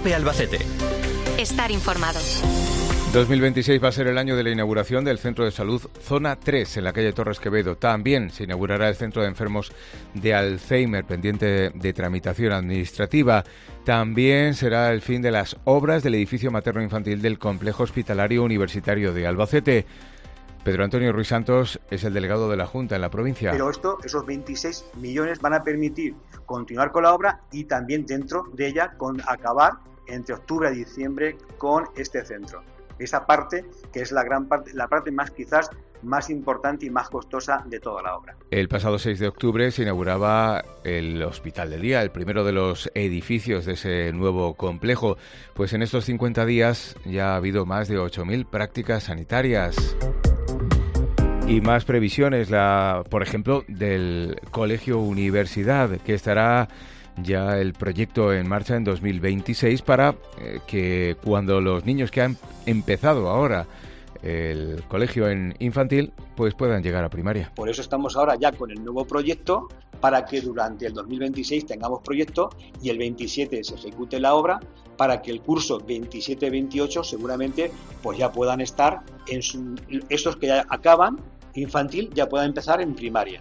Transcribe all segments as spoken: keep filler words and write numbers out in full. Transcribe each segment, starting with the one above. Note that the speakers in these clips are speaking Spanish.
COPE Albacete. Estar informado. dos mil veintiséis va a ser el año de la inauguración del Centro de Salud Zona tres en la calle Torres Quevedo. También se inaugurará el Centro de Enfermos de Alzheimer, pendiente de tramitación administrativa. También será el fin de las obras del edificio materno-infantil del Complejo Hospitalario Universitario de Albacete. Pedro Antonio Ruiz Santos es el delegado de la Junta en la provincia. Pero esto, esos veintiséis millones van a permitir continuar con la obra y también dentro de ella con acabar entre octubre y diciembre con este centro. Esa parte que es la gran parte, la parte más quizás más importante y más costosa de toda la obra. El pasado seis de octubre se inauguraba el Hospital del Día, el primero de los edificios de ese nuevo complejo. Pues en estos cincuenta días ya ha habido más de ocho mil prácticas sanitarias. Y más previsiones, la, por ejemplo, del Colegio Universidad, que estará ya el proyecto en marcha en dos mil veintiséis para eh, que cuando los niños que han empezado ahora el colegio en infantil pues puedan llegar a primaria. Por eso estamos ahora ya con el nuevo proyecto para que durante el dos mil veintiséis tengamos proyecto y el veintisiete se ejecute la obra para que el curso veintisiete veintiocho seguramente pues ya puedan estar en su, esos que ya acaban infantil ya puedan empezar en primaria.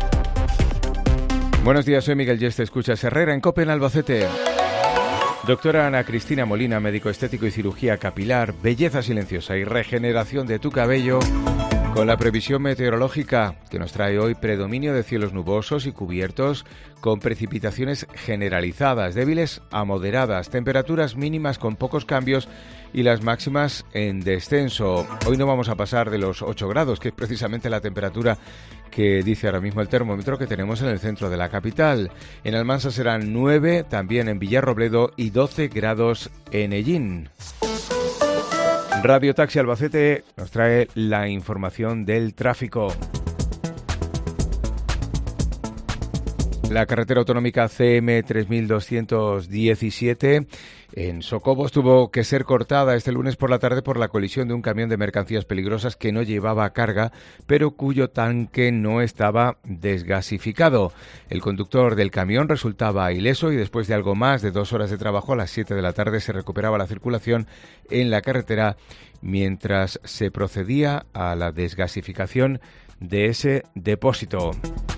Buenos días, soy Miguel Yeste, escuchas Herrera en COPE en Albacete. Doctora Ana Cristina Molina, médico estético y cirugía capilar, belleza silenciosa y regeneración de tu cabello, con la previsión meteorológica que nos trae hoy predominio de cielos nubosos y cubiertos con precipitaciones generalizadas, débiles a moderadas, temperaturas mínimas con pocos cambios y las máximas en descenso. Hoy no vamos a pasar de los ocho grados, que es precisamente la temperatura que dice ahora mismo el termómetro que tenemos en el centro de la capital. En Almansa serán nueve, también en Villarrobledo y doce grados en Ellín. Radio Taxi Albacete nos trae la información del tráfico. La carretera autonómica C M tres mil doscientos diecisiete en Socobos tuvo que ser cortada este lunes por la tarde por la colisión de un camión de mercancías peligrosas que no llevaba carga, pero cuyo tanque no estaba desgasificado. El conductor del camión resultaba ileso y después de algo más de dos horas de trabajo a las siete de la tarde se recuperaba la circulación en la carretera mientras se procedía a la desgasificación de ese depósito.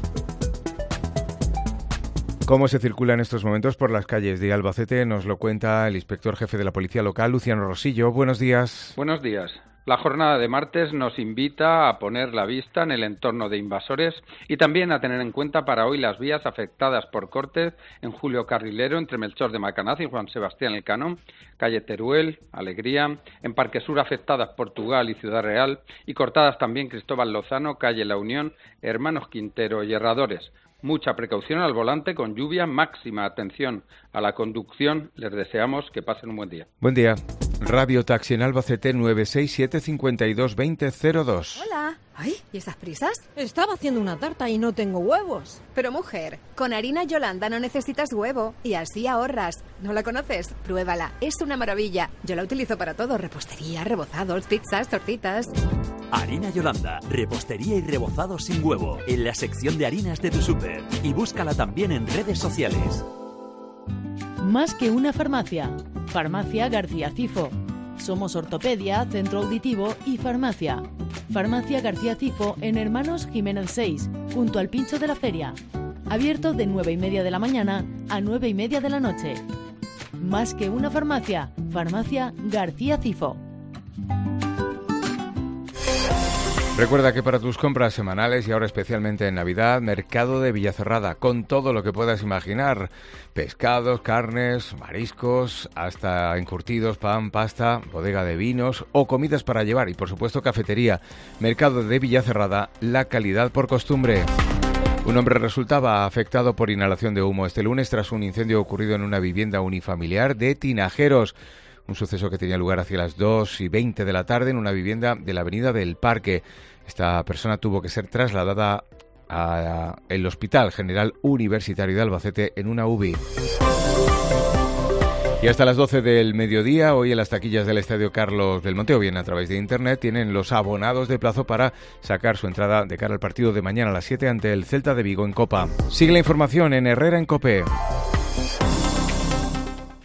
¿Cómo se circula en estos momentos por las calles de Albacete? Nos lo cuenta el inspector jefe de la Policía Local, Luciano Rosillo. Buenos días. Buenos días. La jornada de martes nos invita a poner la vista en el entorno de invasores y también a tener en cuenta para hoy las vías afectadas por cortes en Julio Carrilero entre Melchor de Macanaz y Juan Sebastián Elcano, calle Teruel, Alegría, en Parque Sur afectadas Portugal y Ciudad Real y cortadas también Cristóbal Lozano, calle La Unión, Hermanos Quintero y Herradores. Mucha precaución al volante con lluvia, máxima atención a la conducción. Les deseamos que pasen un buen día. Buen día. Radio Taxi en Albacete nueve seis siete cinco dos dos cero cero dos. Hola. Ay, ¿y esas prisas? Estaba haciendo una tarta y no tengo huevos. Pero mujer, con harina Yolanda no necesitas huevo y así ahorras. ¿No la conoces? Pruébala, es una maravilla. Yo la utilizo para todo, repostería, rebozados, pizzas, tortitas. Harina Yolanda, repostería y rebozados sin huevo, en la sección de harinas de tu súper. Y búscala también en redes sociales. Más que una farmacia. Farmacia García Cifo. Somos ortopedia, centro auditivo y farmacia. Farmacia García Cifo en Hermanos Jiménez seis, junto al Pincho de la Feria. Abierto de nueve y media de la mañana a nueve y media de la noche. Más que una farmacia. Farmacia García Cifo. Recuerda que para tus compras semanales y ahora especialmente en Navidad, Mercado de Villacerrada, con todo lo que puedas imaginar. Pescados, carnes, mariscos, hasta encurtidos, pan, pasta, bodega de vinos o comidas para llevar y por supuesto cafetería. Mercado de Villacerrada, la calidad por costumbre. Un hombre resultaba afectado por inhalación de humo este lunes tras un incendio ocurrido en una vivienda unifamiliar de Tinajeros. Un suceso que tenía lugar hacia las dos y veinte de la tarde en una vivienda de la avenida del Parque. Esta persona tuvo que ser trasladada al Hospital General Universitario de Albacete en una U B I. Y hasta las doce del mediodía, hoy en las taquillas del Estadio Carlos Belmonte, o bien a través de internet, tienen los abonados de plazo para sacar su entrada de cara al partido de mañana a las siete ante el Celta de Vigo en Copa. Sigue la información en Herrera en COPE.